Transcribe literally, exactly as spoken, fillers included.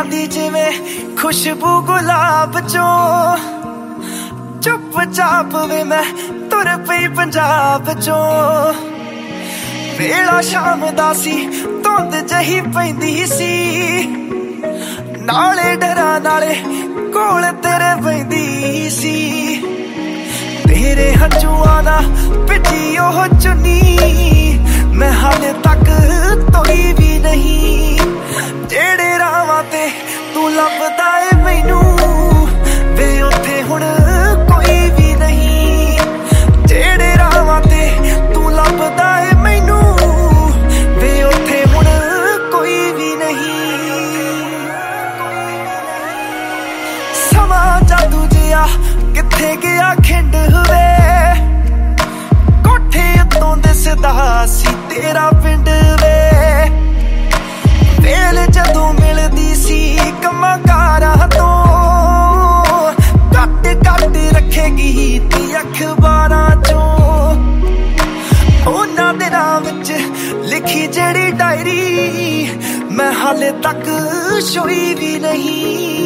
दी जिवें खुशबू गुलाब चों चुप चाप वे मैं तुर पई पंजाब चों वेला शाम दा सी धुंद जही पैंदी सी नाले डरा नाले कोल तेरे पैंदी सी तेरे हंझुआं दा पिटी ओह चुन्नी मैं हाले तक तोड़ी भी नहीं जेड़े रावां ते तू लभदा ए मैनू वे उत्थे हुण कोई भी नहीं जेड़े रावां ते तू लभदा ए मैनू वे उत्थे हुण कोई भी नहीं समा जादू जिया किथे गया खिंड वे कोठे उत्तों दिसदा सी तेरा पिंड वे वेल जदों मिलदी सी कम्मां कारां तों कट कट रखेगी ती अखबारां चों उन्हां दिनां विच लिखी जेड़ी डायरी मैं हाले तक छोई भी नहीं।